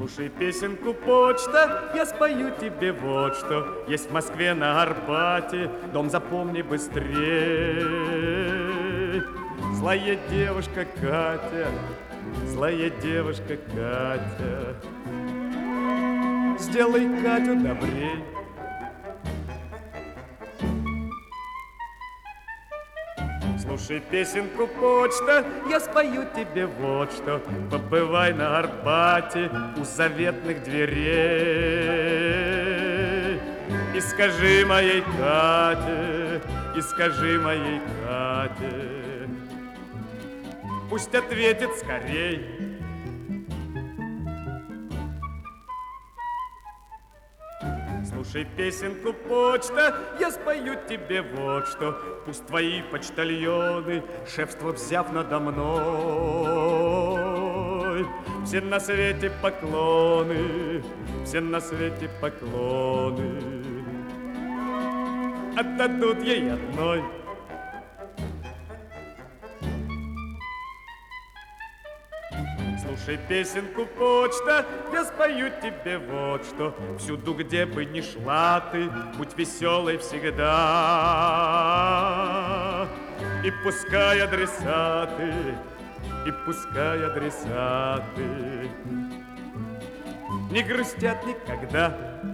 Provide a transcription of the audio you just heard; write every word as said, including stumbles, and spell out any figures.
Слушай песенку «Почта», я спою тебе вот что. Есть в Москве на Арбате дом, запомни быстрее. Злая девушка Катя, злая девушка Катя, сделай Катю добрей. Слушай песенку «Почта», я спою тебе вот что. Побывай на Арбате у заветных дверей и скажи моей Кате, и скажи моей Кате, пусть ответит скорей. Слушай песенку «Почта», я спою тебе вот что. Пусть твои почтальоны, шефство взяв надо мной, все на свете поклоны, все на свете поклоны отдадут ей одной. Слушай песенку «Почта», я спою тебе вот что. Всюду, где бы ни шла ты, будь веселой всегда. И пускай адресаты, и пускай адресаты не грустят никогда.